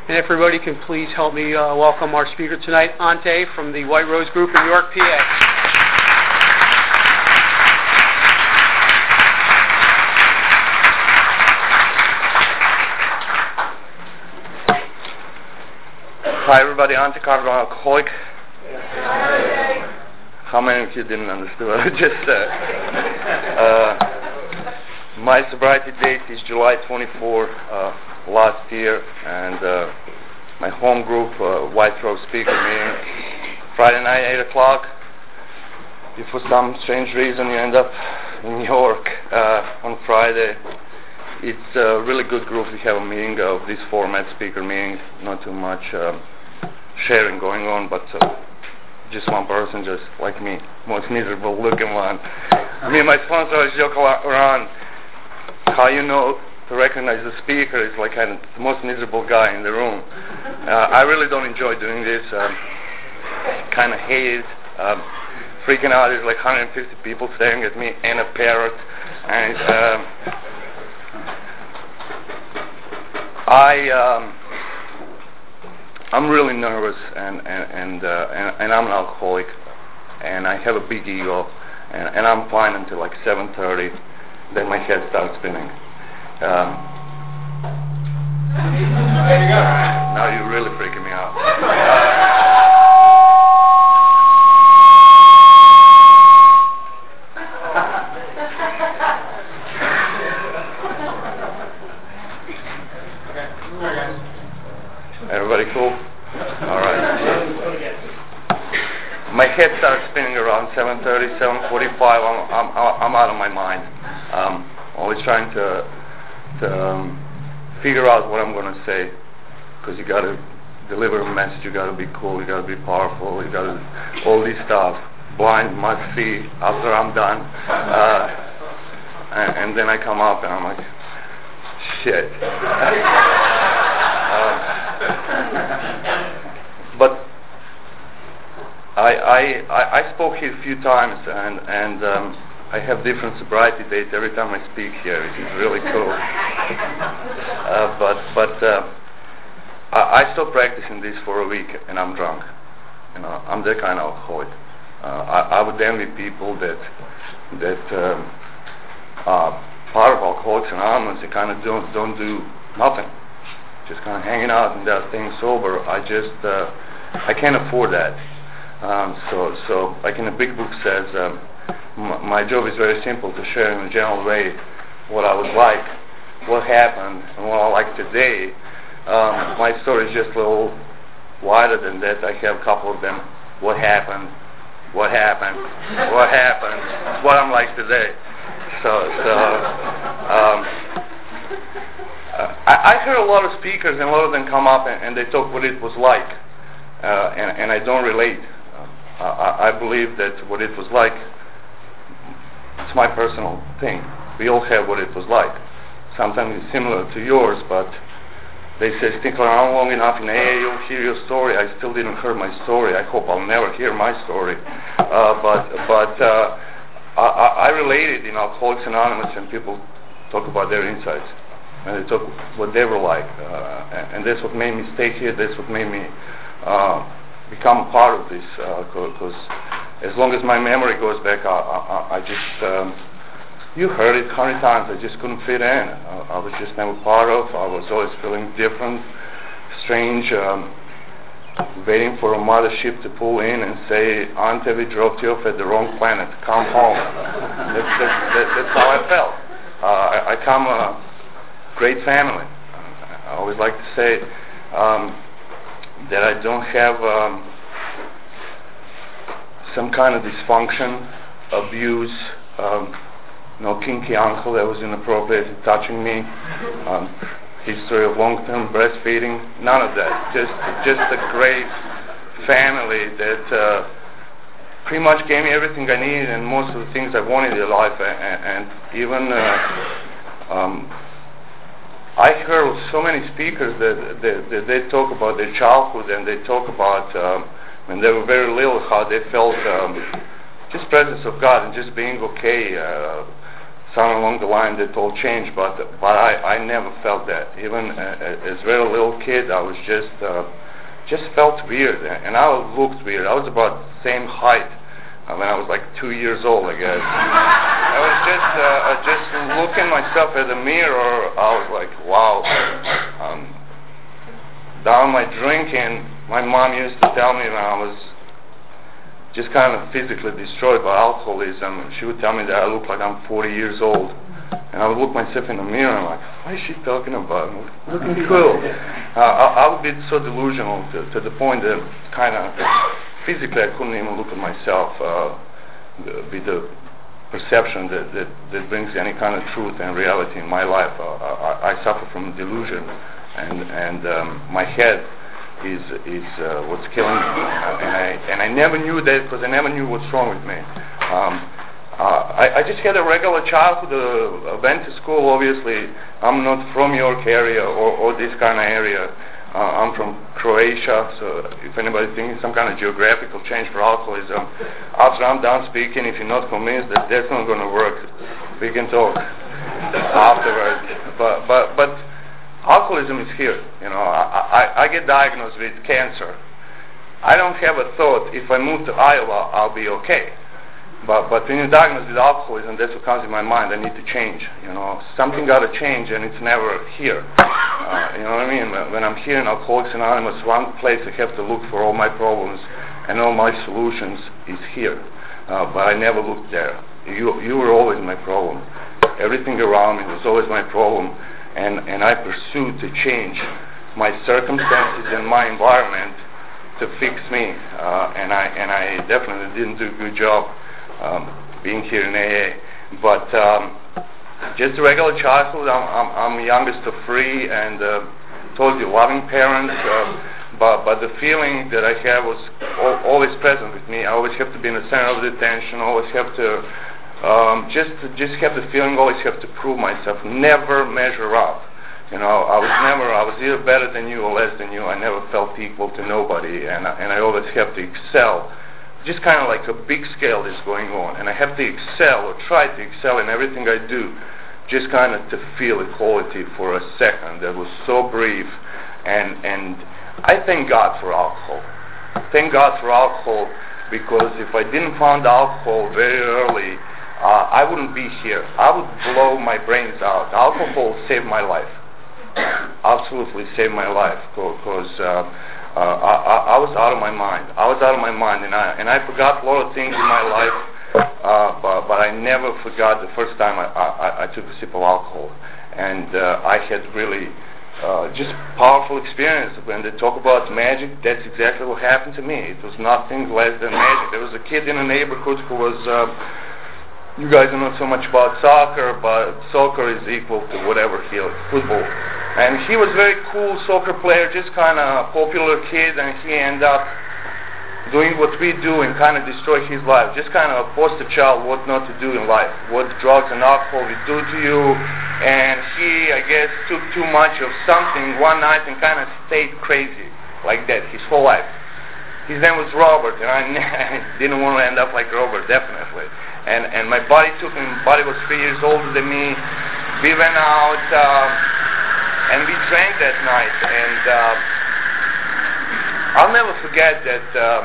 And everybody can please help me welcome our speaker tonight, Ante from the White Rose Group in York, PA. Hi everybody, Ante Carver, alcoholic. How many of you didn't understand? My sobriety date is July 24 last year, and my home group, White Rose speaker meeting, Friday night, 8 o'clock. If for some strange reason you end up in New York on Friday, it's a really good group. We have a meeting of this format, speaker meeting, not too much sharing going on, but just one person, just like me, most miserable looking one. Me and my sponsor always joke around how you know to recognize the speaker is like kind of the most miserable guy in the room. I really don't enjoy doing this. Kind of hate it. Freaking out. There's like 150 people staring at me and a parrot. And I'm really nervous, and I'm an alcoholic, and I have a big ego, and I'm fine until like 7:30. Then my head starts spinning. Now you're really freaking me out. Everybody cool? Alright. My head starts spinning around 7:30, 7:45. I'm out of my mind. Always trying to figure out what I'm going to say, because you got to deliver a message. You got to be cool. You got to be powerful. You got to all this stuff. Blind must see after I'm done. And then I come up and I'm like, shit. But I spoke here a few times, and I have different sobriety dates every time I speak here, which is really cool. I stopped practicing this for a week, and I'm drunk. You know, I'm that kind of alcoholic. I would envy people that part of Alcoholics Anonymous. They kind of don't do nothing, just kind of hanging out and staying sober. I can't afford that. So like in the big book says, my job is very simple, to share in a general way what I was like, what happened, and what I like today. My story is just a little wider than that. I have a couple of them. What happened, what happened, what happened, what I'm like today. I heard a lot of speakers, and a lot of them come up and they talk what it was like, and I don't relate. I believe that what it was like, it's my personal thing. We all have what it was like. Sometimes it's similar to yours, but they say stick around long enough in AA, you'll hear your story. I still didn't hear my story. I hope I'll never hear my story. I related in Alcoholics Anonymous, and people talk about their insights, and they talk what they were like, and that's what made me stay here. That's what made me become a part of this, because as long as my memory goes back, I just, you heard it 100 times, I just couldn't fit in. I was just never part of. I was always feeling different, strange, waiting for a mothership to pull in and say, Ante, we dropped you off at the wrong planet, come home. That's how I felt. I come a great family. I always like to say that I don't have some kind of dysfunction, abuse, no kinky uncle that was inappropriate touching me, history of long-term breastfeeding, none of that. Just a great family that pretty much gave me everything I needed and most of the things I wanted in life. And even I heard so many speakers that they talk about their childhood, and they talk about when they were very little how they felt just presence of God and just being okay. something along the line that all changed, but I never felt that. Even as a very little kid, I was just felt weird, and I looked weird. I was about the same height when I was like 2 years old, I guess. I was just looking myself at the mirror. I was like, wow. Down my drinking, my mom used to tell me when I was just kind of physically destroyed by alcoholism, she would tell me that I look like I'm 40 years old. And I would look myself in the mirror and I'm like, what is she talking about? I'm looking cool. I would be so delusional to the point that kind of physically I couldn't even look at myself with the perception that brings any kind of truth and reality in my life. I suffer from delusion, and my head is what's killing me, and I never knew that because I never knew what's wrong with me. I just had a regular childhood. Went to school. Obviously, I'm not from York area or this kind of area. I'm from Croatia, so if anybody thinks some kind of geographical change for alcoholism, after I'm done speaking, if you're not convinced that that's not going to work, we can talk afterwards. But alcoholism is here. I get diagnosed with cancer. I don't have a thought, if I move to Iowa, I'll be okay. But when you're diagnosed with alcoholism, that's what comes in my mind. I need to change. Something got to change, and it's never here. You know what I mean? When I'm here in Alcoholics Anonymous, one place I have to look for all my problems and all my solutions is here. But I never looked there. You were always my problem. Everything around me was always my problem. And I pursued to change my circumstances and my environment to fix me. And I definitely didn't do a good job being here in AA. But just a regular childhood. I'm the youngest of three, and told you, loving parents. But the feeling that I have was always present with me. I always have to be in the center of the attention. Always have to just have the feeling. Always have to prove myself. Never measure up. I was either better than you or less than you. I never felt equal to nobody, and I always have to excel. Just kind of like a big scale is going on, and I have to excel or try to excel in everything I do, just kind of to feel equality for a second. That was so brief, and I thank God for alcohol. Thank God for alcohol, because if I didn't find alcohol very early, I wouldn't be here. I would blow my brains out. Alcohol saved my life. Absolutely saved my life, because I was out of my mind. I was out of my mind, and I forgot a lot of things in my life, but I never forgot the first time I took a sip of alcohol. And I had really just powerful experience. When they talk about magic, that's exactly what happened to me. It was nothing less than magic. There was a kid in the neighborhood who was, you guys are not so much about soccer, but soccer is equal to whatever football. And he was a very cool soccer player, just kind of popular kid, and he ended up doing what we do and kind of destroy his life. Just kind of a poster child what not to do in life, what drugs and alcohol will do to you. And he, I guess, took too much of something one night and kind of stayed crazy like that his whole life. His name was Robert, and I didn't want to end up like Robert, definitely. And my buddy took him. Buddy was 3 years older than me. We went out and we drank that night. And I'll never forget that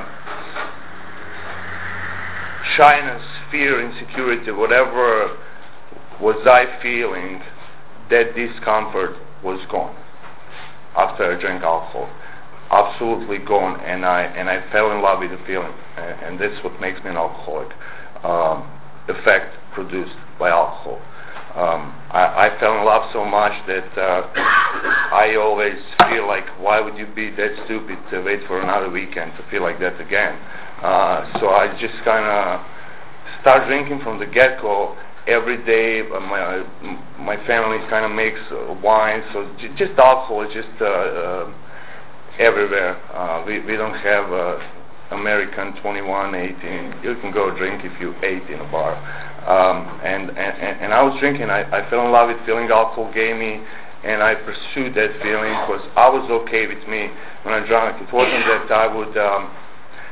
shyness, fear, insecurity, whatever was I feeling, that discomfort was gone after I drank alcohol. Absolutely gone, and I fell in love with the feeling, and that's what makes me an alcoholic. Effect produced by alcohol. I fell in love so much that I always feel like, why would you be that stupid to wait for another weekend to feel like that again? So I just kind of start drinking from the get-go every day. My family kind of makes wine, so just alcohol is just everywhere. We don't have American 21, 18. You can go drink if you ate in a bar. And I was drinking. I fell in love with feeling alcohol gave me, and I pursued that feeling because I was okay with me when I drank. It wasn't that I would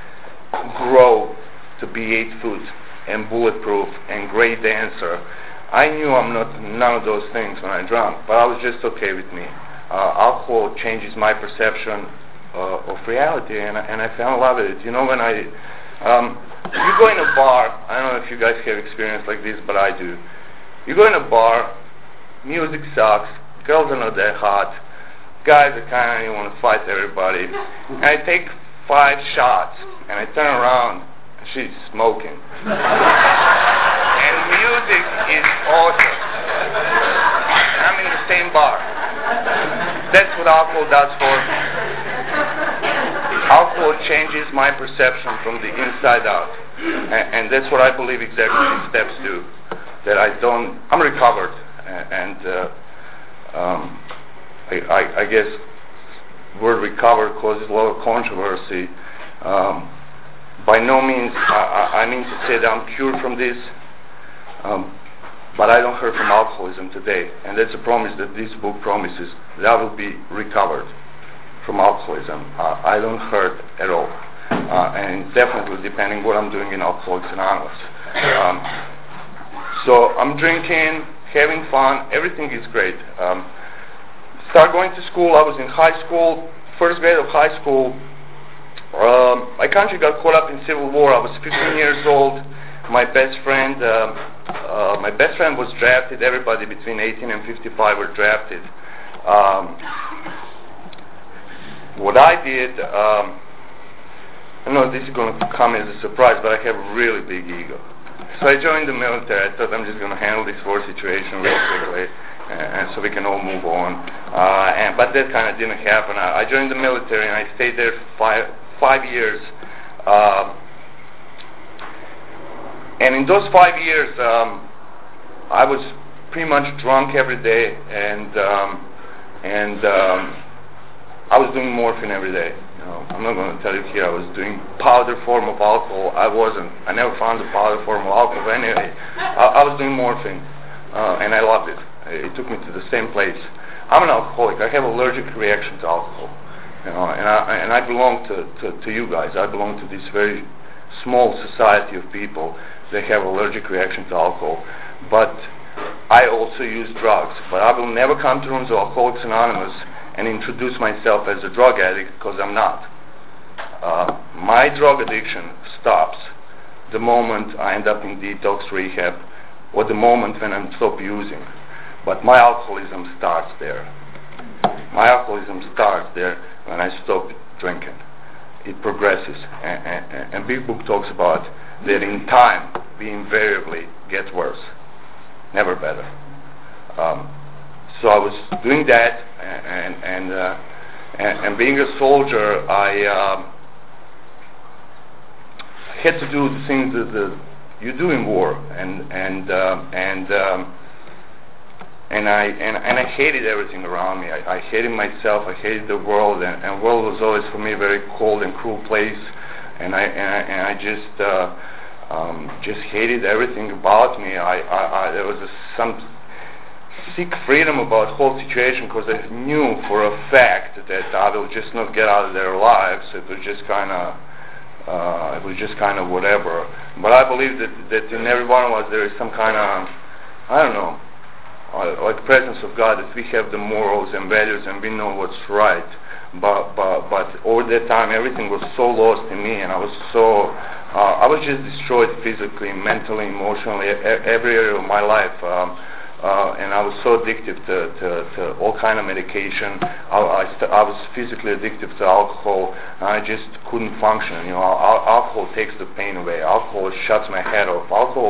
grow to be 8 foot and bulletproof and great dancer. I knew I'm not none of those things when I drank, but I was just okay with me. Alcohol changes my perception of reality, and I fell in love with it. You know, when you go in a bar, I don't know if you guys have experience like this, but I do. You go in a bar, music sucks, girls are not that hot, guys are kind of, you want to fight everybody. And I take 5 shots, and I turn around, and she's smoking. And music is awesome. And I'm in the same bar. That's what alcohol does for me. Alcohol changes my perception from the inside out. And that's what I believe exactly these steps do. That I'm recovered. And I guess word recovered causes a lot of controversy. By no means I mean to say that I'm cured from this, but I don't hurt from alcoholism today, and that's a promise that this book promises, that I will be recovered from alcoholism. I don't hurt at all, and definitely depending what I'm doing in Alcoholics Anonymous. So I'm drinking, having fun, everything is great. Start going to school. I was in high school, first grade of high school. My country got caught up in civil war. I was 15 years old. My best friend was drafted. Everybody between 18 and 55 were drafted. What I did, I know this is going to come as a surprise, but I have a really big ego. So I joined the military. I thought I'm just going to handle this war situation real quickly, and so we can all move on. But that kind of didn't happen. I joined the military, and I stayed there for 5 years. And in those 5 years, I was pretty much drunk every day, and I was doing morphine every day. You know, I'm not going to tell you here I was doing powder form of alcohol. I wasn't. I never found the powder form of alcohol anyway. I was doing morphine, and I loved it. It took me to the same place. I'm an alcoholic. I have allergic reaction to alcohol. You know, and I belong to you guys. I belong to this very small society of people that have allergic reaction to alcohol. But I also use drugs. But I will never come to rooms of Alcoholics Anonymous and introduce myself as a drug addict, because I'm not. My drug addiction stops the moment I end up in detox rehab, or the moment when I stop using. But my alcoholism starts there. My alcoholism starts there when I stop drinking. It progresses, and Big Book talks about that in time, we invariably get worse, never better. So I was doing that, and being a soldier, I had to do the things that you do in war, and I hated everything around me. I hated myself. I hated the world, and the world was always for me a very cold and cruel place. And I just hated everything about me. There was some sick freedom about the whole situation, because I knew for a fact that I will just not get out of their lives. It was just kind of whatever. But I believe that in every one of us there is some kind of, I don't know, like presence of God, that we have the morals and values and we know what's right. But over that time, everything was so lost in me, and I was just destroyed physically, mentally, emotionally, every area of my life. And I was so addicted to all kind of medication. I was physically addicted to alcohol, and I just couldn't function. You know, alcohol takes the pain away. Alcohol shuts my head off.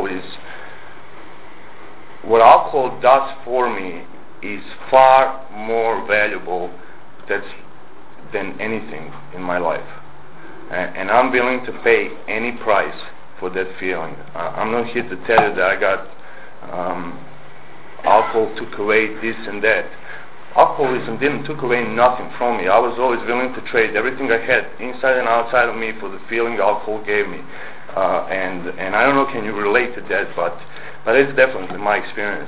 What alcohol does for me is far more valuable than anything in my life. And I'm willing to pay any price for that feeling. I'm not here to tell you that I got alcohol took away this and that. Alcoholism didn't took away nothing from me. I was always willing to trade everything I had inside and outside of me for the feeling alcohol gave me. And I don't know, can you relate to that, but it's definitely my experience.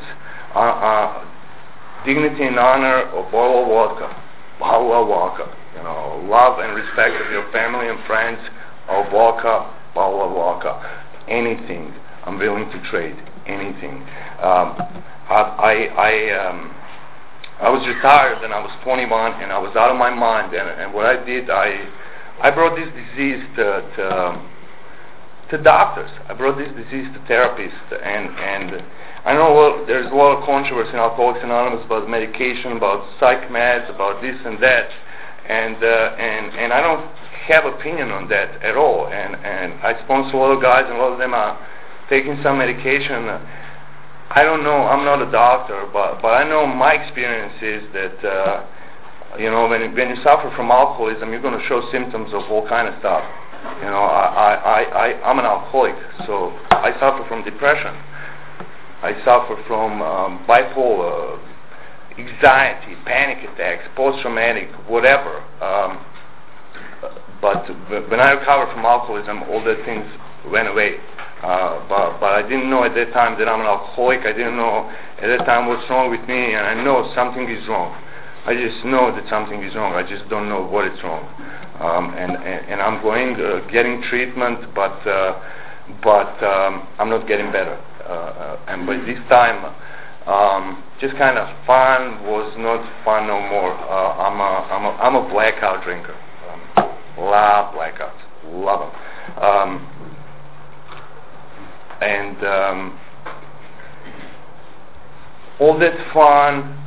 Dignity and honor of bottle of vodka. You know, love and respect of your family and friends, of vodka, bottle of vodka. Anything I'm willing to trade. anything. I was retired and I was 21 and I was out of my mind, and what I did, I brought this disease to doctors. I brought this disease to therapists, and I know there's a lot of controversy in Alcoholics Anonymous about medication, about psych meds, about this and that, and I don't have opinion on that at all. And I sponsor a lot of guys, and a lot of them are taking some medication. I don't know. I'm not a doctor, but I know my experience is that when you suffer from alcoholism, you're going to show symptoms of all kind of stuff. I'm an alcoholic, so I suffer from depression. I suffer from bipolar, anxiety, panic attacks, post-traumatic, whatever. But when I recovered from alcoholism, all the things went away. But I didn't know at that time that I'm an alcoholic. I didn't know at that time what's wrong with me, and I know something is wrong. I just know that something is wrong. I just don't know what is wrong. And I'm going, getting treatment, but I'm not getting better. And by this time, just kind of fun was not fun no more. I'm a blackout drinker. Love blackouts. Love them. And all that fun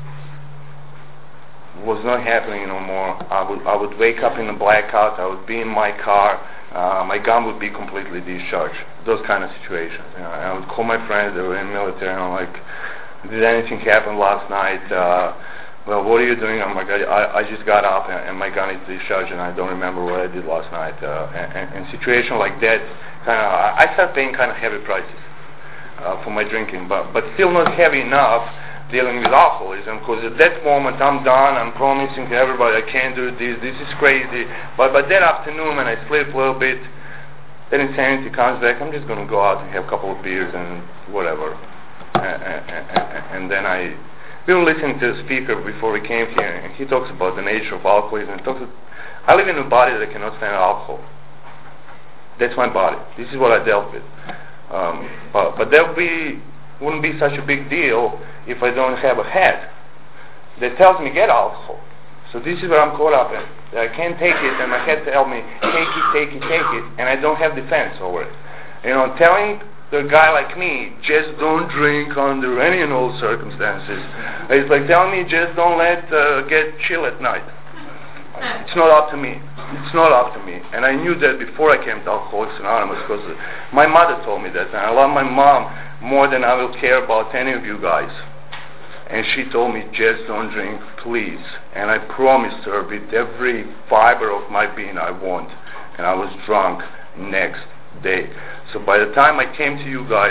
was not happening no more. I would wake up in a blackout. I would be in my car. My gun would be completely discharged. Those kind of situations. I would call my friends. They were in the military, and I'm like, "Did anything happen last night?" Well, what are you doing? I'm like, I just got up and my gun is discharged, and I don't remember what I did last night. And situation like that, I started paying kind of heavy prices for my drinking, but still not heavy enough dealing with alcoholism, because at that moment I'm done. I'm promising to everybody I can't do this. This is crazy. But that afternoon when I sleep a little bit, then insanity comes back. I'm just going to go out and have a couple of beers and whatever. And then we were listening to a speaker before we came here, and he talks about the nature of alcoholism. I live in a body that cannot stand alcohol. That's my body. This is what I dealt with. But that wouldn't be such a big deal if I don't have a head that tells me get alcohol. So this is where I'm caught up in. I can't take it, and my head tells me take it, and I don't have defense over it. Telling the guy like me, just don't drink under any and all circumstances. It's like telling me just don't get chill at night. It's not up to me. It's not up to me. And I knew that before I came to Alcoholics Anonymous, because my mother told me that, and I love my mom more than I will care about any of you guys. And she told me, just don't drink, please. And I promised her with every fiber of my being I won't. And I was drunk next day. So by the time I came to you guys,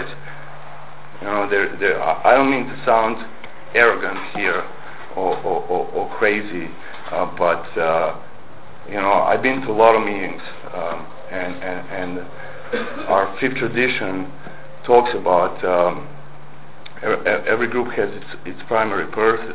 I don't mean to sound arrogant here or crazy, but I've been to a lot of meetings, and our fifth tradition talks about every group has its primary purpose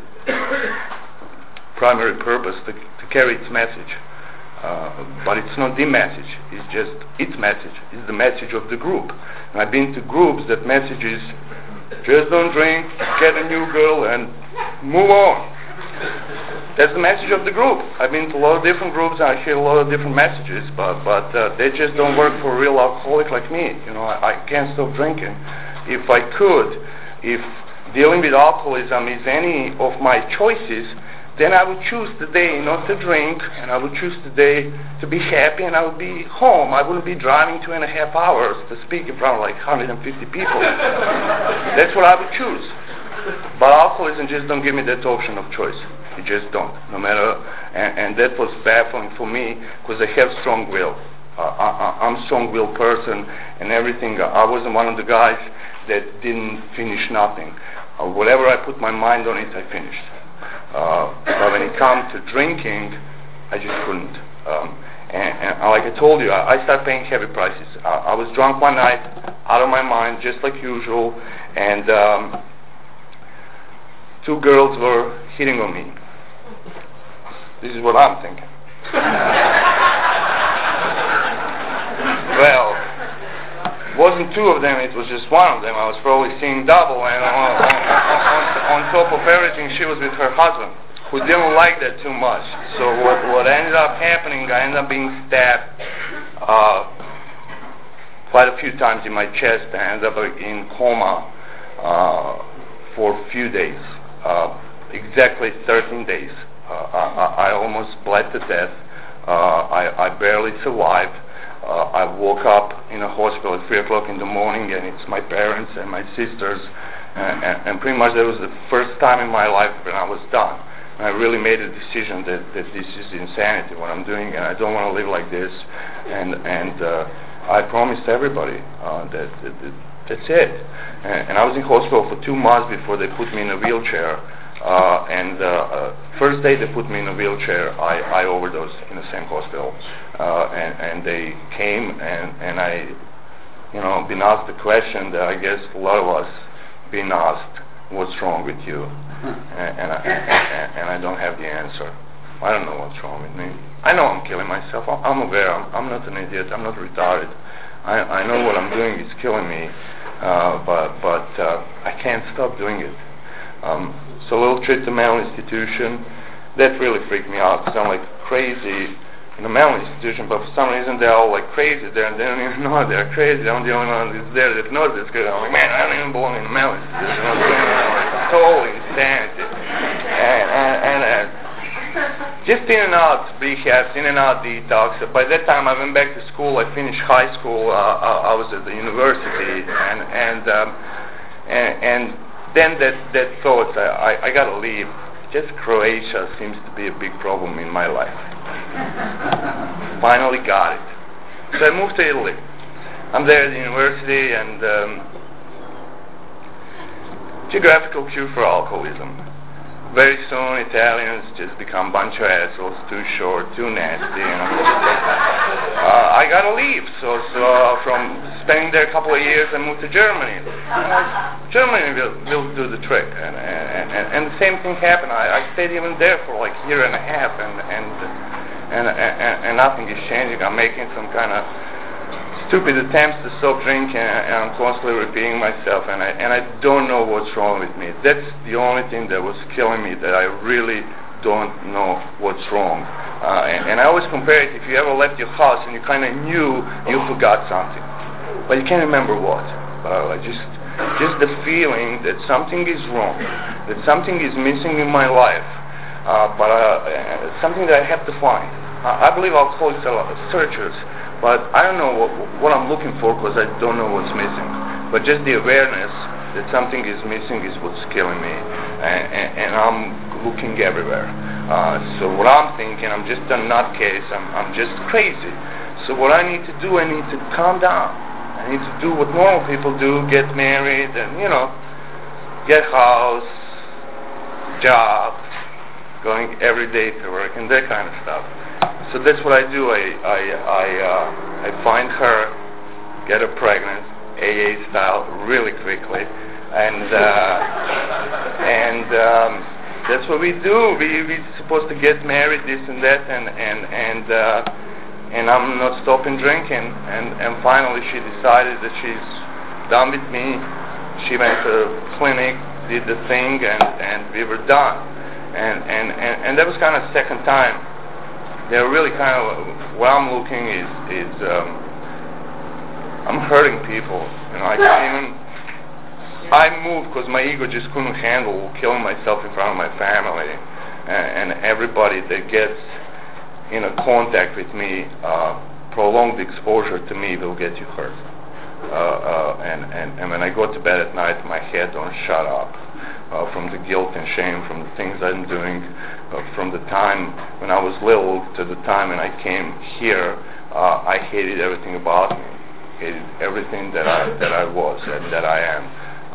to carry its message. But it's not the message, it's just its message. It's the message of the group. And I've been to groups that message is, just don't drink, get a new girl, and move on. That's the message of the group. I've been to a lot of different groups, and I hear a lot of different messages, but they just don't work for a real alcoholic like me. I can't stop drinking. If I could, if dealing with alcoholism is any of my choices, then I would choose today not to drink, and I would choose today to be happy, and I would be home. I wouldn't be driving 2.5 hours to speak in front of like 150 people. That's what I would choose. But alcoholism just don't give me that option of choice. It just don't. No matter, and that was baffling for me, because I have strong will. I'm a strong-willed person and everything. I wasn't one of the guys that didn't finish nothing. Whatever I put my mind on it, I finished. But when it comes to drinking, I just couldn't. And like I told you, I started paying heavy prices. I was drunk one night, out of my mind, just like usual, and 2 girls were hitting on me. This is what I'm thinking. Well, wasn't two of them, it was just one of them. I was probably seeing double, and on top of everything, she was with her husband, who didn't like that too much. So what ended up happening, I ended up being stabbed quite a few times in my chest. I ended up in coma for a few days, exactly 13 days. I almost bled to death. I barely survived. I woke up in a hospital at 3 o'clock in the morning, and it's my parents and my sisters, and pretty much that was the first time in my life when I was done. And I really made a decision that this is insanity, what I'm doing, and I don't want to live like this. And I promised everybody that that's it. And I was in hospital for 2 months before they put me in a wheelchair. First day they put me in a wheelchair, I overdosed in the same hospital. And they came and I, been asked the question that I guess a lot of us been asked, what's wrong with you? And I don't have the answer. I don't know what's wrong with me. I know I'm killing myself. I'm aware. I'm not an idiot. I'm not retarded. I know what I'm doing is killing me, but I can't stop doing it. So a little trip to mental institution, that really freaked me out because I'm like crazy in a mental institution, but for some reason they're all like crazy there, and they don't even know they're crazy. I'm the only one that's there that knows this because I'm like, man, I don't even belong in a mental institution. What's going on? It's total insanity. And just in and out rehabs, in and out detox. By that time I went back to school. I finished high school. I was at the university, and then that thought, I gotta leave. Just Croatia seems to be a big problem in my life. Finally got it. So I moved to Italy. I'm there at the university, and geographical cure for alcoholism. Very soon Italians just become a bunch of assholes, too short, too nasty, and I'm just like, I gotta leave. So from spending there a couple of years, I moved to Germany. Germany will do the trick, and the same thing happened. I stayed even there for like a year and a half, and nothing is changing. I'm making some kind of stupid attempts to stop drinking, and I'm constantly repeating myself, and I don't know what's wrong with me. That's the only thing that was killing me, that I really don't know what's wrong. And I always compare it, if you ever left your house and you kind of knew you forgot something, but you can't remember what. Just the feeling that something is wrong, that something is missing in my life, but something that I have to find. I believe alcoholics are searchers, but I don't know what I'm looking for because I don't know what's missing. But just the awareness that something is missing is what's killing me, and I'm looking everywhere. So what I'm thinking, I'm just a nutcase. I'm just crazy. So what I need to do, I need to calm down. I need to do what normal people do: get married, and get house, job, going every day to work, and that kind of stuff. So that's what I do. I find her, get her pregnant, AA style, really quickly, and that's what we do. We're supposed to get married, this and that, and I'm not stopping drinking. And finally, she decided that she's done with me. She went to the clinic, did the thing, and we were done. And that was kind of the second time. They're really kind of, what I'm looking is I'm hurting people. I moved because my ego just couldn't handle killing myself in front of my family, and everybody that gets in a contact with me, prolonged exposure to me will get you hurt. And when I go to bed at night, my head don't shut up. From the guilt and shame, from the things I'm doing, from the time when I was little to the time when I came here, I hated everything about me, hated everything that I was and that I am,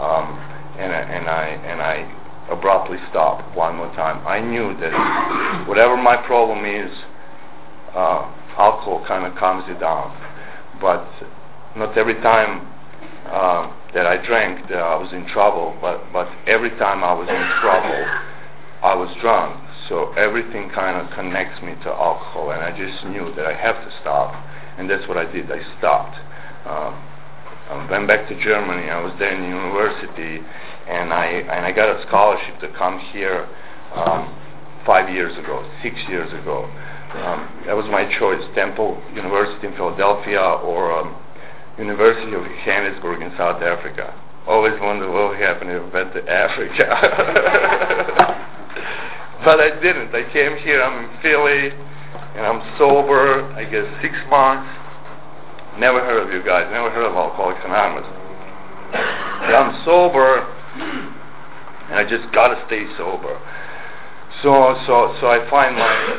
and I abruptly stopped one more time. I knew that whatever my problem is, alcohol kind of calms you down, but not every time that I drank that I was in trouble, but every time I was in trouble, I was drunk. So everything kind of connects me to alcohol, and I just knew that I have to stop, and that's what I did. I stopped. Went back to Germany. I was there in the university, and I got a scholarship to come here 5 years ago, 6 years ago. That was my choice: Temple University in Philadelphia or University of Johannesburg in South Africa. Always wondered what would happen if I went to Africa. But I didn't. I came here. I'm in Philly, and I'm sober, I guess, 6 months. Never heard of you guys. Never heard of Alcoholics Anonymous. But I'm sober, and I just got to stay sober. So I find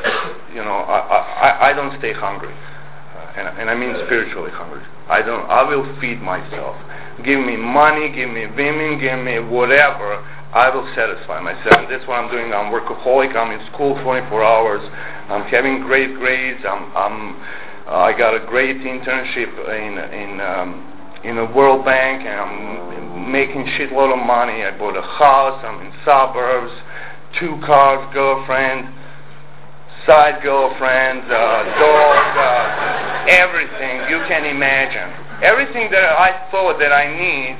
I don't stay hungry, and I mean spiritually hungry. I will feed myself. Give me money, give me women, give me whatever. I will satisfy myself. That's what I'm doing. I'm workaholic. I'm in school 24 hours. I'm having great grades. I got a great internship in a World Bank, and I'm making shitload of money. I bought a house. I'm in suburbs, 2 cars, girlfriend, side girlfriend, dog, everything you can imagine. Everything that I thought that I need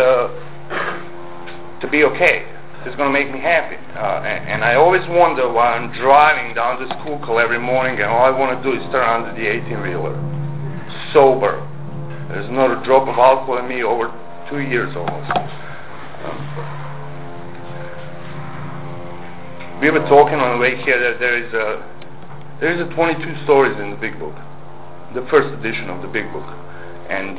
to be okay. It's going to make me happy. And I always wonder while I'm driving down to Schuylkill every morning, and all I want to do is turn on the 18-wheeler. Sober. There's not a drop of alcohol in me over 2 years almost. We were talking on the way here that there is a 22 stories in the Big Book, the first edition of the Big Book, and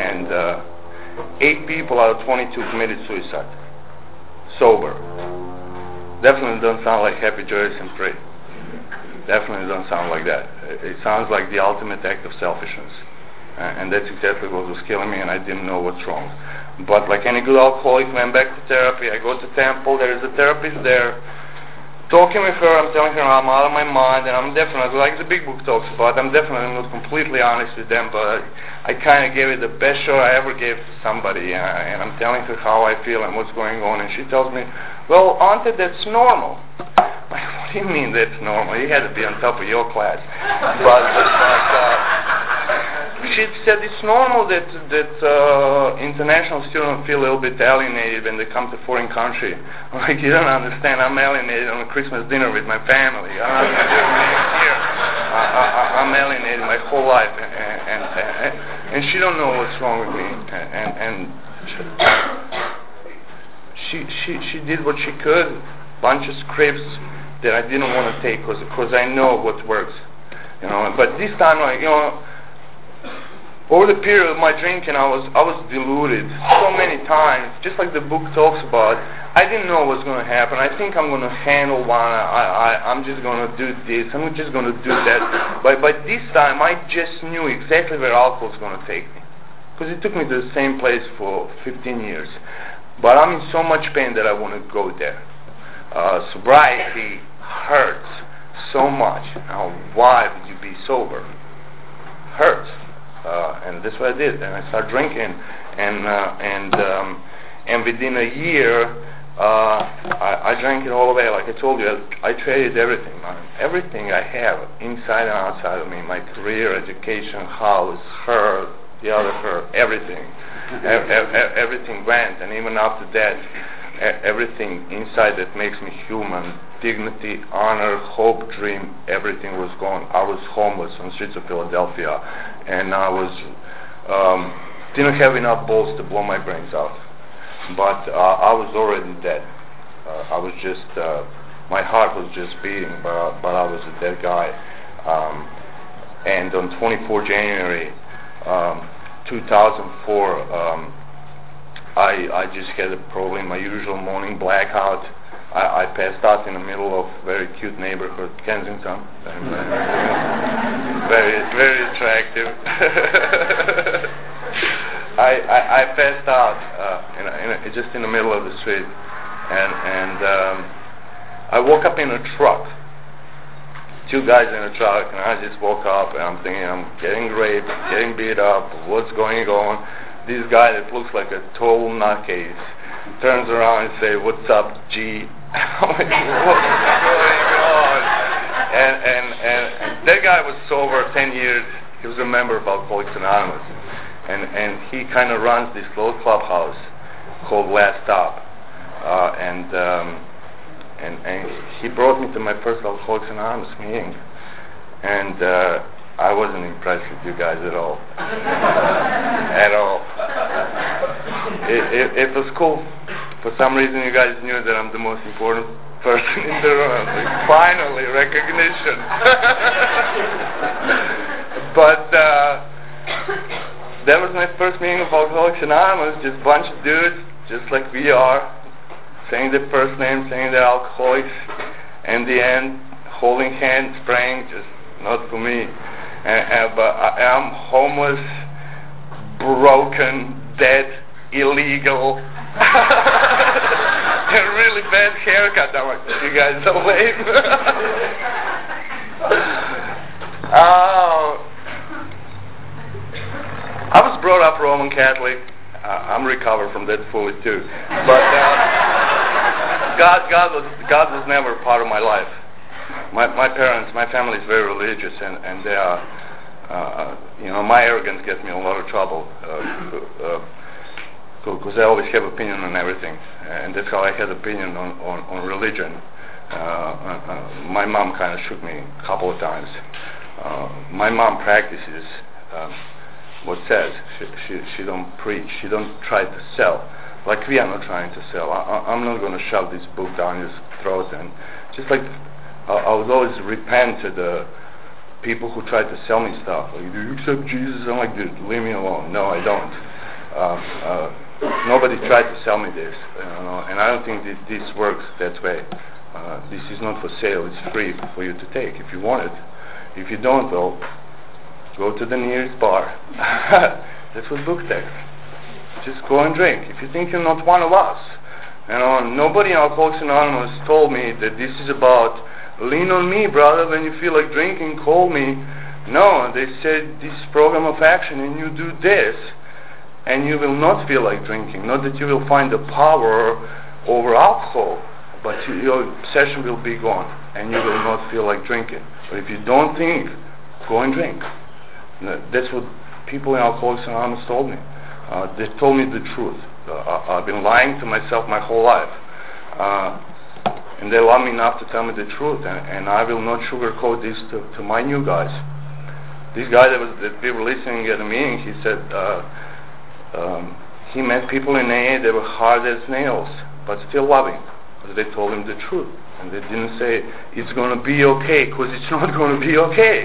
8 people out of 22 committed suicide, sober. Definitely doesn't sound like happy, joyous, and free. Definitely doesn't sound like that. It sounds like the ultimate act of selfishness, and that's exactly what was killing me, and I didn't know what's wrong. But like any good alcoholic, went back to therapy. I go to Temple. There is a therapist there. Talking with her, I'm telling her I'm out of my mind, and I'm definitely, like the Big Book talks about, I'm definitely not completely honest with them, but I kind of gave it the best shot I ever gave to somebody, and I'm telling her how I feel and what's going on, and she tells me, well, Ante, that's normal. I'm like, what do you mean that's normal? You had to be on top of your class. But she said it's normal that international students feel a little bit alienated when they come to foreign country. I'm like, you don't understand. I'm alienated on a Christmas dinner with my family. I'm alienated my whole life, and she don't know what's wrong with me. And she did what she could, bunch of scripts that I didn't want to take because I know what works, But this time, over the period of my drinking, I was deluded so many times, just like the book talks about. I didn't know what was going to happen. I think I'm going to handle one. I'm just going to do this. I'm just going to do that. But by this time, I just knew exactly where alcohol was going to take me, because it took me to the same place for 15 years. But I'm in so much pain that I want to go there. Sobriety hurts so much. Now, why would you be sober? Hurts. And that's what I did. And I started drinking, and within a year, I drank it all away. Like I told you, I traded everything, everything I have, inside and outside of me, my career, education, house, her, the other her, everything. Everything went, and even after that, everything inside that makes me human, dignity, honor, hope, dream, everything was gone. I was homeless on the streets of Philadelphia, and I was didn't have enough balls to blow my brains out. But I was already dead. I was just, my heart was just beating, but I was a dead guy. And on 24 January 2004, I just had probably my usual morning blackout. I passed out in the middle of a very cute neighborhood, Kensington. Very attractive. I passed out just in the middle of the street, and I woke up in a truck. 2 guys in a truck, and I just woke up, and I'm thinking I'm getting raped, getting beat up. What's going on? This guy that looks like a total nutcase turns around and say, "What's up, G?" I'm like, what's going on? And that guy was sober 10 years. He was a member of Alcoholics Anonymous. and he kind of runs this little clubhouse called Last Stop, and he brought me to my first Alcoholics Anonymous meeting, and I wasn't impressed with you guys at all. At all. It was cool. For some reason you guys knew that I'm the most important person in the room. Like, finally, recognition. But that was my first meeting of Alcoholics Anonymous, just a bunch of dudes, just like we are, saying their first name, saying they're alcoholics, and the end, holding hands, praying, just not for me. But I'm homeless, broken, dead, illegal, and really bad haircut. I'm like, you guys are lame. I was brought up Roman Catholic. I'm recovered from that fully too. But God was never part of my life. My parents, my family is very religious, and they are, my arrogance gets me in a lot of trouble, because I always have opinion on everything, and that's how I had opinion on religion. My mom kind of shook me a couple of times. My mom practices what says. She don't preach. She don't try to sell. Like we are not trying to sell. I'm not going to shove this book down your throat, and just like I would always repent to the people who try to sell me stuff. Like, do you accept Jesus? I'm like, dude, leave me alone. No, I don't. Nobody tried to sell me this, and I don't think this works that way. This is not for sale. It's free for you to take if you want it. If you don't, though, go to the nearest bar. That's what book text. Just go and drink. If you think you're not one of us, nobody in Alcoholics Anonymous told me that this is about lean on me, brother. When you feel like drinking, call me. No, they said this program of action, and you do this, and you will not feel like drinking. Not that you will find the power over alcohol, but your obsession will be gone, and you will not feel like drinking. But if you don't think, go and drink. That's what people in Alcoholics Anonymous told me. They told me the truth. I've been lying to myself my whole life. And they love me enough to tell me the truth. And I will not sugarcoat this to my new guys. This guy that we were listening at the meeting, he said he met people in AA that were hard as nails, but still loving. Because they told him the truth. And they didn't say, it's going to be okay, because it's not going to be okay.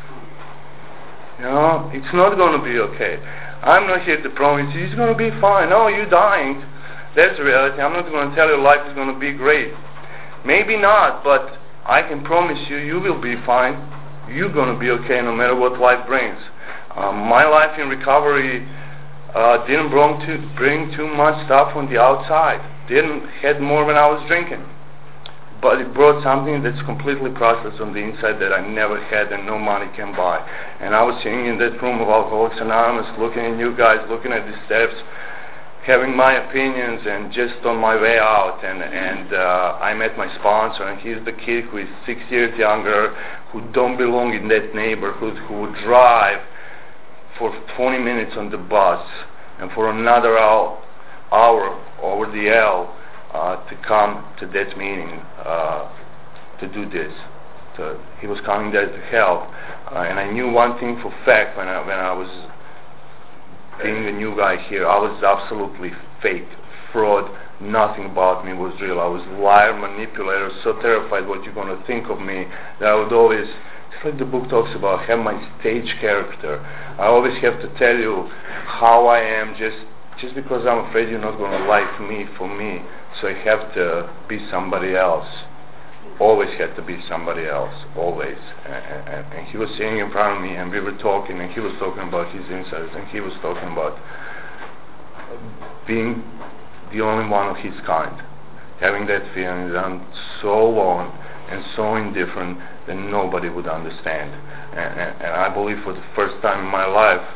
It's not going to be okay. I'm not here to promise you it's going to be fine. No, you're dying. That's the reality. I'm not going to tell you life is going to be great. Maybe not, but I can promise you, you will be fine. You're going to be okay no matter what life brings. My life in recovery didn't bring too much stuff on the outside. Didn't had more when I was drinking. But it brought something that's completely processed on the inside that I never had and no money can buy. And I was sitting in that room of Alcoholics Anonymous, looking at you guys, looking at the steps, having my opinions, and just on my way out, and I met my sponsor, and he's the kid who is 6 years younger, who don't belong in that neighborhood, who would drive for 20 minutes on the bus, and for another hour over the L to come to that meeting, to do this. He was coming there to help, and I knew one thing for fact when I was being a new guy here. I was absolutely fake, fraud. Nothing about me was real. I was liar, manipulator, so terrified what you're going to think of me that I would always, just like the book talks about, have my stage character. I always have to tell you how I am just because I'm afraid you're not going to like me for me. So I have to be somebody else. Always had to be somebody else, always. And he was sitting in front of me, and we were talking, and he was talking about his insights, and he was talking about being the only one of his kind, having that feeling that I'm so alone and so indifferent that nobody would understand. And I believe for the first time in my life,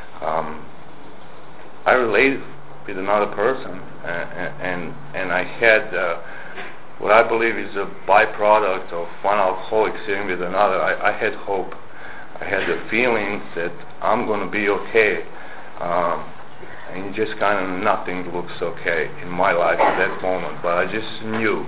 I related with another person, and I had what I believe is a byproduct of one alcoholic sitting with another. I had hope. I had the feeling that I'm going to be okay. and just kind of nothing looks okay in my life at that moment. But I just knew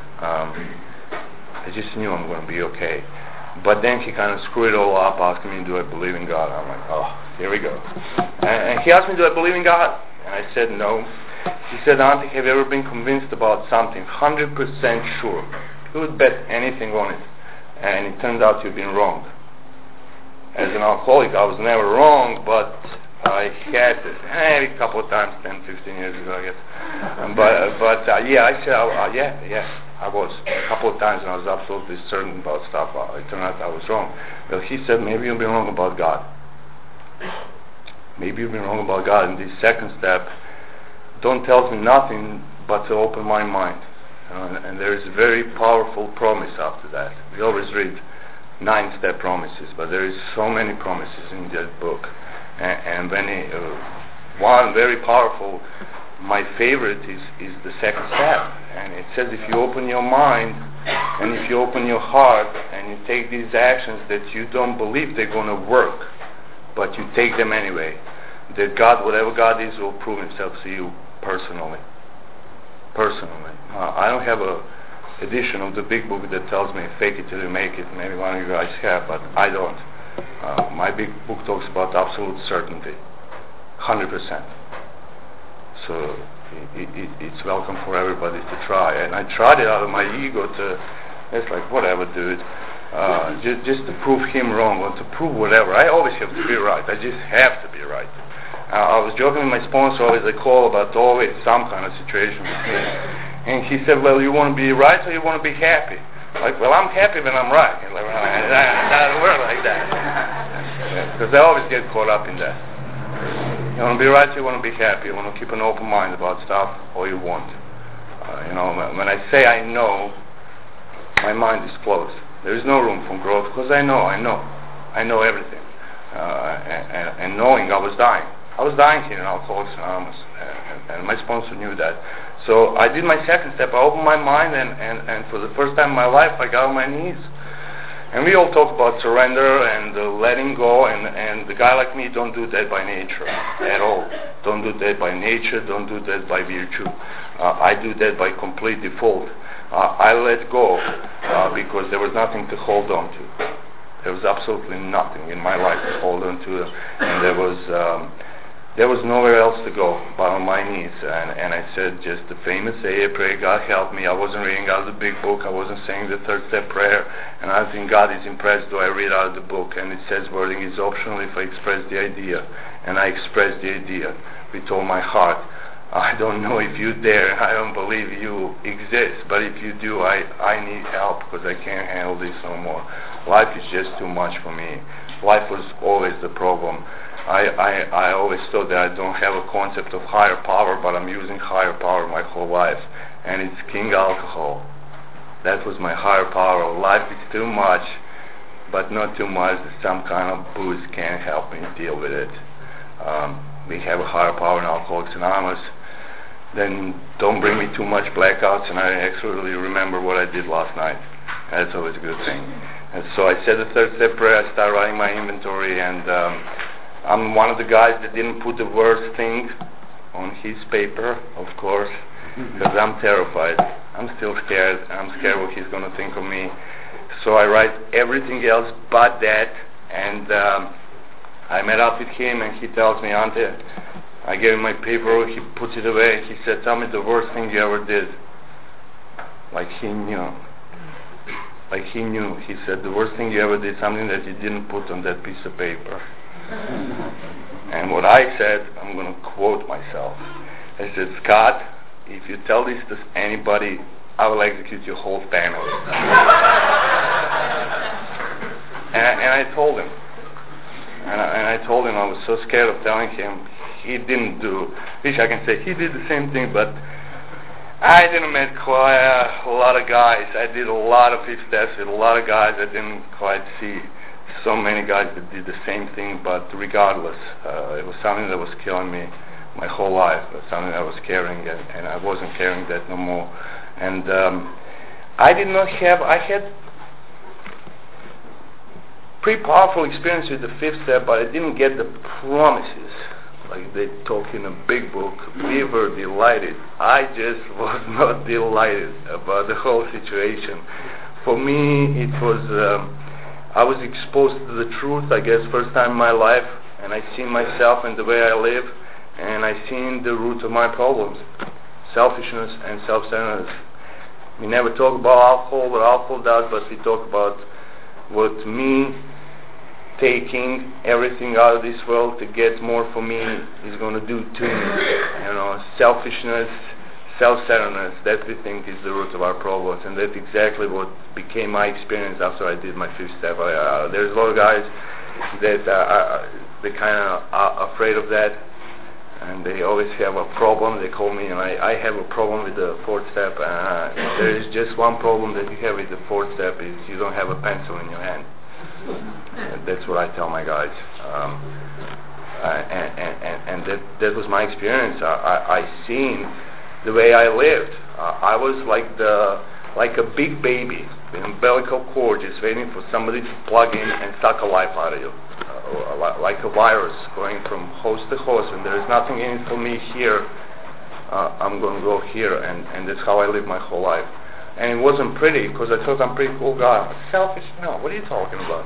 I'm going to be okay. But then he kind of screwed it all up, asking me, do I believe in God? I'm like, oh, here we go. And he asked me, do I believe in God? And I said, no. He said, Ante, have you ever been convinced about something? 100% sure. You would bet anything on it. And it turned out you've been wrong. As an alcoholic, I was never wrong, but I had it a couple of times, 10, 15 years ago, I guess. Yeah, I said, yeah, I was. A couple of times, and I was absolutely certain about stuff. It turned out I was wrong. Well, he said, maybe you've been wrong about God. Maybe you've been wrong about God. And this second step, don't tell me nothing but to open my mind. And there is a very powerful promise after that. We always read 9-step promises, but there is so many promises in that book. And one very powerful, my favorite is the second step. And it says if you open your mind and if you open your heart and you take these actions that you don't believe they're going to work, but you take them anyway, that God, whatever God is, will prove himself to you personally. I don't have a edition of the big book that tells me fake it till you make it. Maybe one of you guys have, but I don't. My big book talks about absolute certainty, 100%. So it's welcome for everybody to try. And I tried it out of my ego it's like, whatever, dude. Just to prove him wrong or to prove whatever. I always have to be right. I just have to be right. I was joking with my sponsor, always a call about always some kind of situation with me. And he said, well, you want to be right or you want to be happy? Like, well, I'm happy when I'm right. Like, well, it doesn't work like that. Because I always get caught up in that. You want to be right, you want to be happy. You want to keep an open mind about stuff, or you won't. When I say I know, my mind is closed. There is no room for growth because I know everything. And knowing, I was dying. I was dying here in Alcoholics Anonymous, and my sponsor knew that. So I did my second step. I opened my mind, and for the first time in my life, I got on my knees. And we all talk about surrender and letting go, and the guy like me don't do that by nature at all. Don't do that by nature, don't do that by virtue. I do that by complete default. I let go because there was nothing to hold on to. There was absolutely nothing in my life to hold on to, and there was nowhere else to go but on my knees. And I said just the famous AA prayer, God help me. I wasn't reading out of the big book. I wasn't saying the third step prayer. And I think God is impressed do I read out of the book. And it says wording is optional if I express the idea. And I expressed the idea with all my heart. I don't know if you dare. I don't believe you exist. But if you do, I need help because I can't handle this no more. Life is just too much for me. Life was always the problem. I always thought that I don't have a concept of higher power, but I'm using higher power my whole life. And it's King Alcohol. That was my higher power. Life is too much, but not too much that some kind of booze can't help me deal with it. We have a higher power in Alcoholics Anonymous. Then don't bring me too much blackouts, and I actually remember what I did last night. That's always a good thing. And so I said the third step prayer. I started writing my inventory, and I'm one of the guys that didn't put the worst thing on his paper, of course, because I'm terrified. I'm still scared. I'm scared what he's going to think of me. So I write everything else but that, and I met up with him, and he tells me, Ante, I gave him my paper, he puts it away, he said, tell me the worst thing you ever did. Like he knew. He said, the worst thing you ever did, something that you didn't put on that piece of paper. And what I said, I'm going to quote myself. I said, Scott, if you tell this to anybody, I will execute your whole family. and I told him. And I told him I was so scared of telling him. He didn't do, which I can say, he did the same thing, but I didn't meet quite a lot of guys. I did a lot of fifth steps with a lot of guys. I didn't quite see so many guys that did the same thing, but regardless, it was something that was killing me my whole life. It was something I was carrying, and I wasn't carrying that no more. And I had pretty powerful experience with the fifth step, but I didn't get the promises like they talk in a big book. We were delighted. I just was not delighted about the whole situation. For me, it was, I was exposed to the truth, I guess, first time in my life, and I seen myself and the way I live, and I seen the root of my problems, selfishness and self-centeredness. We never talk about alcohol, what alcohol does, but we talk about what me taking everything out of this world to get more for me is going to do to me. You know, selfishness, self-centeredness, that we think is the root of our problems, and that's exactly what became my experience after I did my fifth step. There's a lot of guys that they kind of are afraid of that, and they always have a problem. They call me, and I have a problem with the fourth step. There is just one problem that you have with the fourth step is you don't have a pencil in your hand. That's what I tell my guys. And that was my experience. I seen the way I lived. I was like a big baby with an umbilical cord just waiting for somebody to plug in and suck a life out of you. Like a virus going from host to host, and there is nothing in it for me here. I'm going to go here, and that's how I lived my whole life. And it wasn't pretty, because I thought I'm a pretty cool guy. I'm selfish? No, what are you talking about?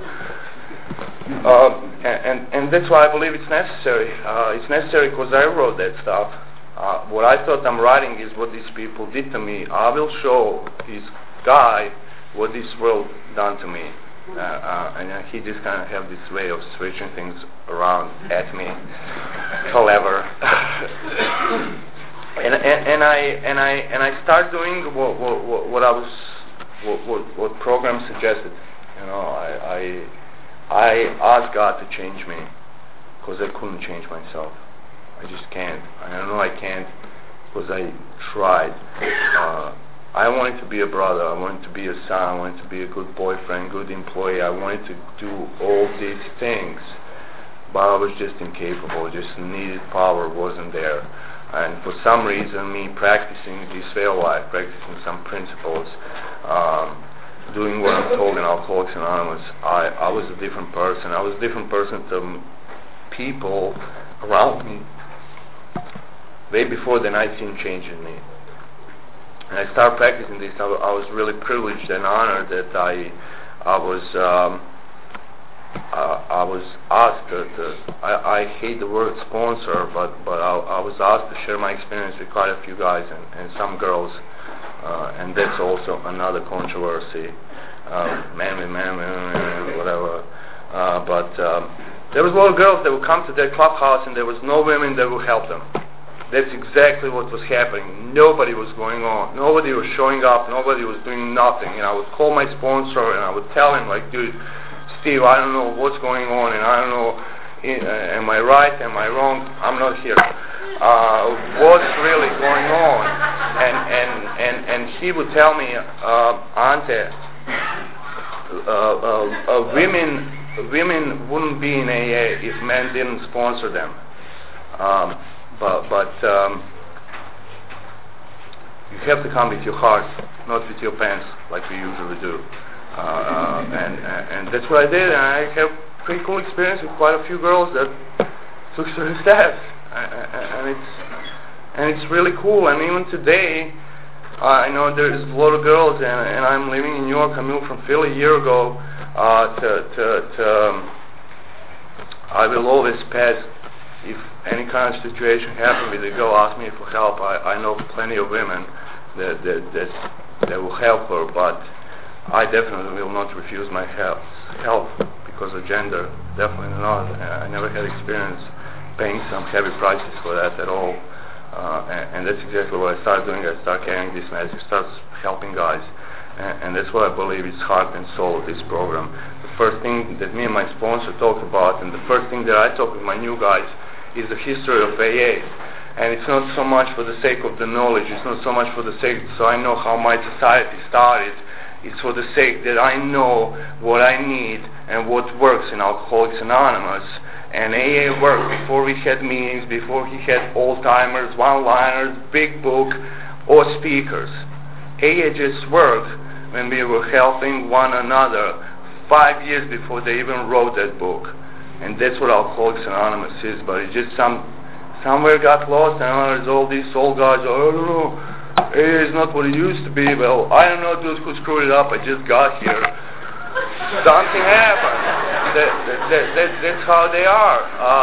And that's why I believe it's necessary. It's necessary because I wrote that stuff. What I thought I'm writing is what these people did to me. I will show this guy what this world done to me. And he just kind of have this way of switching things around at me. Clever. And I start doing what I was what program suggested. You know, I asked God to change me because I couldn't change myself. I just can't. I know I can't because I tried. I wanted to be a brother. I wanted to be a son. I wanted to be a good boyfriend, good employee. I wanted to do all these things, but I was just incapable. Just needed power wasn't there. And for some reason, me practicing this way of life, practicing some principles, doing what I'm told in Alcoholics Anonymous, I was a different person. I was a different person to people around me way before than I seen change in me. And I started practicing this. I was really privileged and honored that I was asked I hate the word sponsor, but I was asked to share my experience with quite a few guys and some girls, and that's also another controversy, man with man, whatever. But there was a lot of girls that would come to their clubhouse, and there was no women that would help them. That's exactly what was happening. Nobody was going on. Nobody was showing up. Nobody was doing nothing. And I would call my sponsor, and I would tell him, like, dude, Steve, I don't know what's going on, and I don't know, am I right, am I wrong? I'm not here. What's really going on? And he would tell me, Ante, women wouldn't be in AA if men didn't sponsor them. But you have to come with your heart, not with your pants, like we usually do. And that's what I did, and I have pretty cool experience with quite a few girls that took certain steps, and it's really cool. And even today, I know there's a lot of girls, and I'm living in New York. I moved from Philly a year ago. I will always pass. If any kind of situation happens with a girl, ask me for help. I know plenty of women that will help her, but I definitely will not refuse my help because of gender. Definitely not. I never had experience paying some heavy prices for that at all. And that's exactly what I started doing. I started carrying this message, started helping guys. And that's what I believe is heart and soul of this program. The first thing that me and my sponsor talked about, and the first thing that I talk with my new guys, is the history of AA. And it's not so much for the sake of the knowledge, it's not so much for the sake so I know how my society started, it's for the sake that I know what I need and what works in Alcoholics Anonymous. And AA worked before we had meetings, before he had old-timers, one-liners, big book, or speakers. AA just worked when we were helping one another 5 years before they even wrote that book. And that's what Alcoholics Anonymous is, but it's just some somewhere got lost, and there's all these old guys, oh, I don't know, AA is not what it used to be. Well, I don't know, dude, who screwed it up. I just got here. Something happened. That's how they are.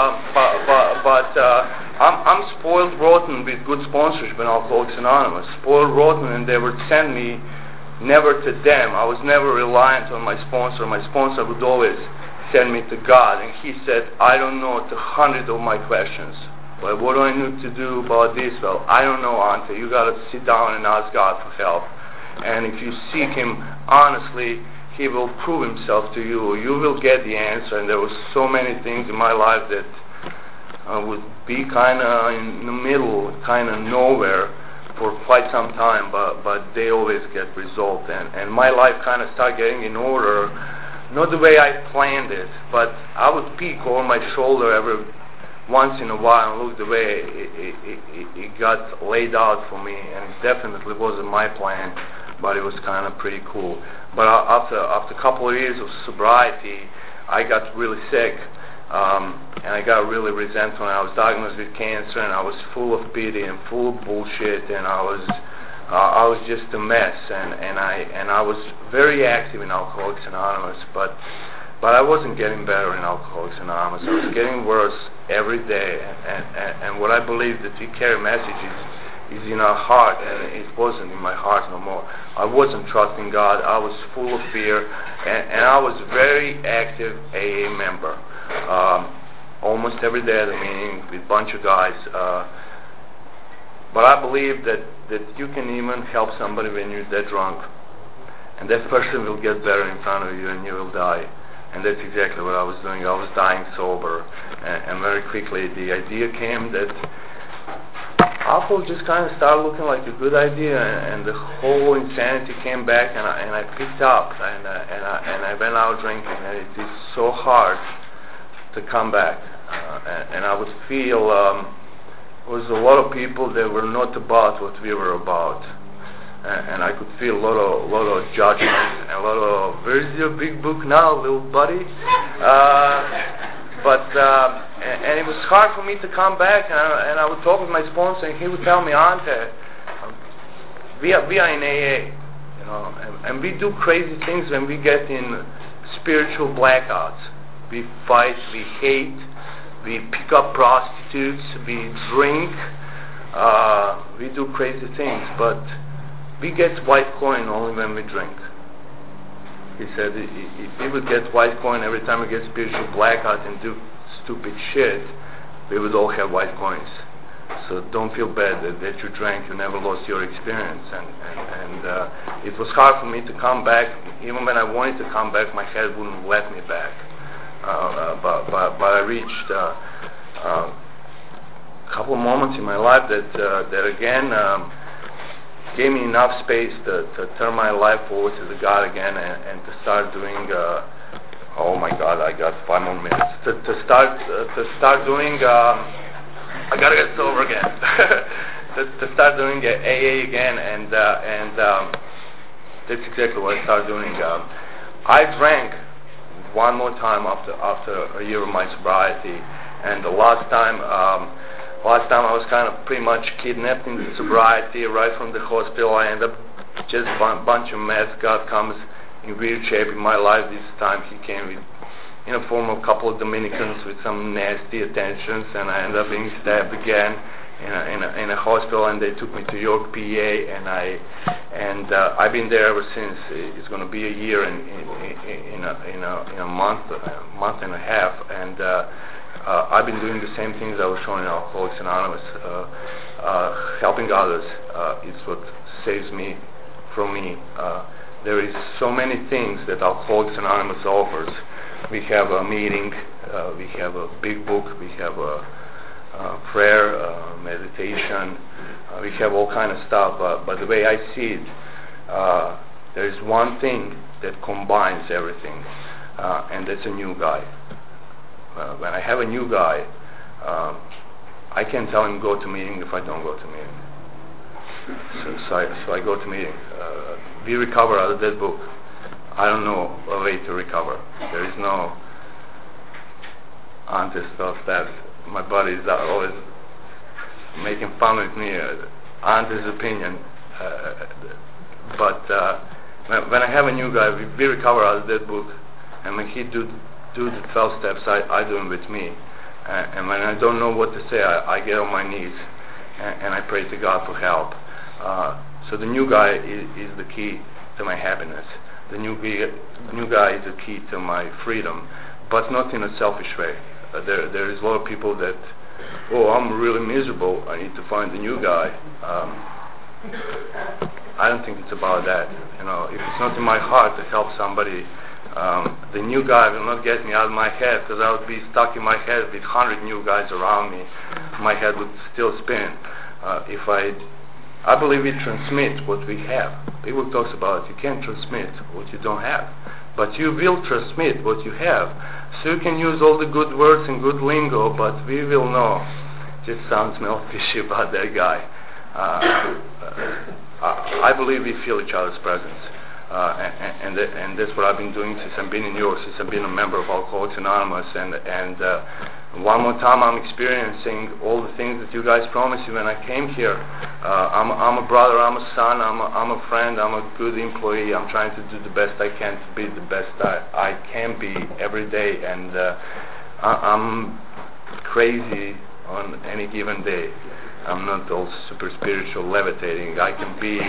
I'm spoiled rotten with good sponsorship in Alcoholics Anonymous. Spoiled rotten, and they would send me never to them. I was never reliant on my sponsor. My sponsor would always send me to God, and he said, I don't know to 100 of my questions. But what do I need to do about this? Well, I don't know, Ante. You got to sit down and ask God for help. And if you seek Him honestly, He will prove Himself to you. You will get the answer. And there were so many things in my life that would be kind of in the middle, kind of nowhere for quite some time, but they always get resolved. And my life kind of started getting in order, not the way I planned it, but I would peek over my shoulder every once in a while and look the way it got laid out for me, and it definitely wasn't my plan, but it was kind of pretty cool. But after a couple of years of sobriety, I got really sick, and I got really resentful. I was diagnosed with cancer, and I was full of pity and full of bullshit, and I was just a mess, and I was very active in Alcoholics Anonymous, but I wasn't getting better in Alcoholics Anonymous. I was getting worse every day, and what I believe that we carry messages is in our heart, and it wasn't in my heart no more. I wasn't trusting God. I was full of fear, and I was a very active AA member. Almost every day at the meeting with a bunch of guys. But I believe that you can even help somebody when you're dead drunk, and that person will get better in front of you, and you will die. And that's exactly what I was doing. I was dying sober, and very quickly the idea came that alcohol just kind of started looking like a good idea, and the whole insanity came back, and I picked up, and I went out drinking, and it is so hard to come back, and I would feel there was a lot of people that were not about what we were about. And I could feel a lot of judgment and a lot of, where's your big book now, little buddy? And it was hard for me to come back, and I would talk with my sponsor, and he would tell me, Ante, we are in AA, you know, and we do crazy things when we get in spiritual blackouts. We fight, we hate, we pick up prostitutes, we drink, we do crazy things, but we get white coin only when we drink. He said if we would get white coin every time we get spiritual blackout and do stupid shit, we would all have white coins. So don't feel bad that you drank, you never lost your experience. And it was hard for me to come back. Even when I wanted to come back, my head wouldn't let me back. But I reached a couple of moments in my life that again gave me enough space to turn my life forward to the God again, and to start doing oh my God, I got 5 more minutes to start doing I gotta get sober again to start doing AA again, and that's exactly what I started doing. I drank one more time after a year of my sobriety, and the last time I was kind of pretty much kidnapped into sobriety right from the hospital. I ended up just a bunch of mess. God comes in weird shape in my life this time. He came in a form of a couple of Dominicans with some nasty attentions, and I ended up being stabbed again in a hospital, and they took me to York, PA, and I've been there ever since. It's going to be a year in a month and a half, and I've been doing the same things I was showing in Alcoholics Anonymous. Helping others is what saves me from me. There is so many things that Alcoholics Anonymous offers. We have a meeting, we have a big book, we have a prayer, meditation, we have all kind of stuff. But the way I see it, there is one thing that combines everything, and that's a new guy. When I have a new guy, I can't tell him go to meeting if I don't go to meeting. So I go to meeting. We recover out of that book. I don't know a way to recover. There is no anti stuff that my body is always making fun with me, Ante's opinion. But when I have a new guy, we recover out of that book, and when he do the 12 steps, I do them with me. And when I don't know what to say, I get on my knees and I pray to God for help. So the new guy is the key to my happiness. The new guy is the key to my freedom, but not in a selfish way. There is a lot of people that, I'm really miserable, I need to find a new guy. I don't think it's about that. If it's not in my heart to help somebody, the new guy will not get me out of my head, because I would be stuck in my head with 100 new guys around me. My head would still spin. I believe we transmit what we have. People talk about you can't transmit what you don't have, but you will transmit what you have. So you can use all the good words and good lingo, but we will know. Just sounds fishy about that guy. I believe we feel each other's presence, and that's what I've been doing since I've been in New York, since I've been a member of Alcoholics Anonymous, and one more time I'm experiencing all the things that you guys promised me when I came here. I'm a brother, I'm a son, I'm a friend, I'm a good employee. I'm trying to do the best I can to be the best I can be every day, and I'm crazy on any given day. I'm not all super spiritual levitating. I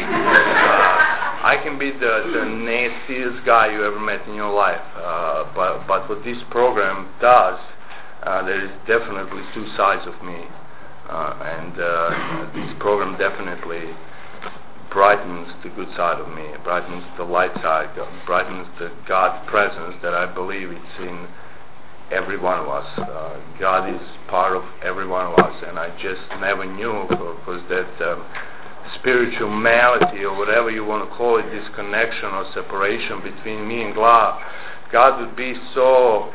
can be the nastiest guy you ever met in your life. But what this program does, there is definitely two sides of me, and this program definitely brightens the good side of me, brightens the light side, brightens the God presence that I believe it's in every one of us. God is part of every one of us, and I just never knew, because that spiritual malady, or whatever you want to call it, this connection or separation between me and God would be so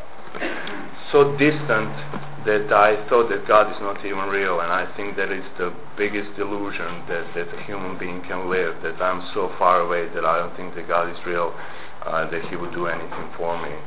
distant that I thought that God is not even real, and I think that is the biggest delusion that a human being can live, that I'm so far away that I don't think that God is real, that He would do anything for me.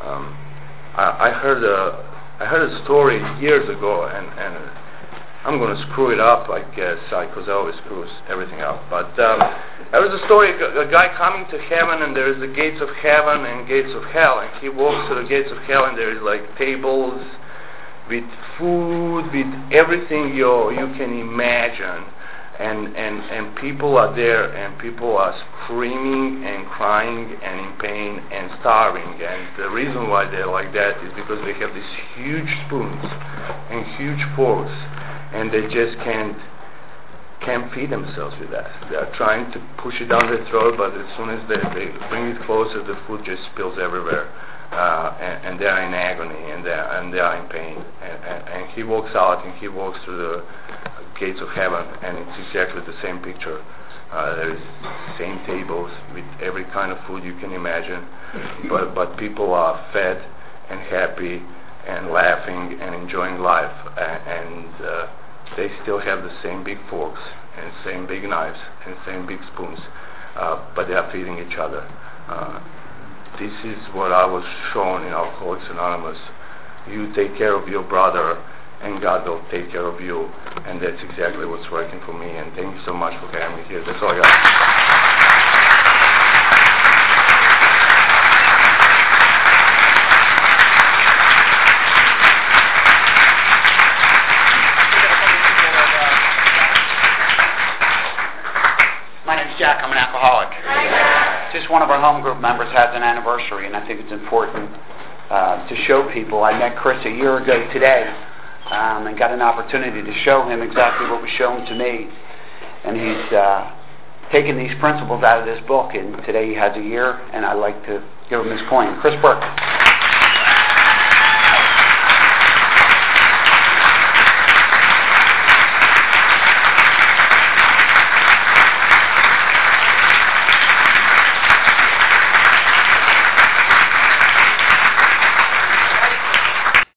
I heard a story years ago, and I'm going to screw it up, I guess, because I always screw everything up. But there was a story, a guy coming to heaven, and there is the gates of heaven and gates of hell, and he walks to the gates of hell, and there is like tables with food, with everything you can imagine. And people are there, and people are screaming and crying and in pain and starving. And the reason why they're like that is because they have these huge spoons and huge forks, and they just can't feed themselves with that. They are trying to push it down their throat, but as soon as they bring it closer, the food just spills everywhere. And they are in agony, and they are in pain. And he walks out, and he walks through the gates of heaven, and it's exactly the same picture. There's same tables with every kind of food you can imagine, but people are fed and happy and laughing and enjoying life, and they still have the same big forks and same big knives and same big spoons, but they are feeding each other. This is what I was shown in Alcoholics Anonymous. You take care of your brother, and God will take care of you. And that's exactly what's working for me. And thank you so much for having me here. That's all I got. My name's Jack. I'm an alcoholic. Just one of our home group members has an anniversary, and I think it's important to show people. I met Chris a year ago today, and got an opportunity to show him exactly what was shown to me. And he's taken these principles out of this book, and today he has a year, and I'd like to give him his coin. Chris Burke.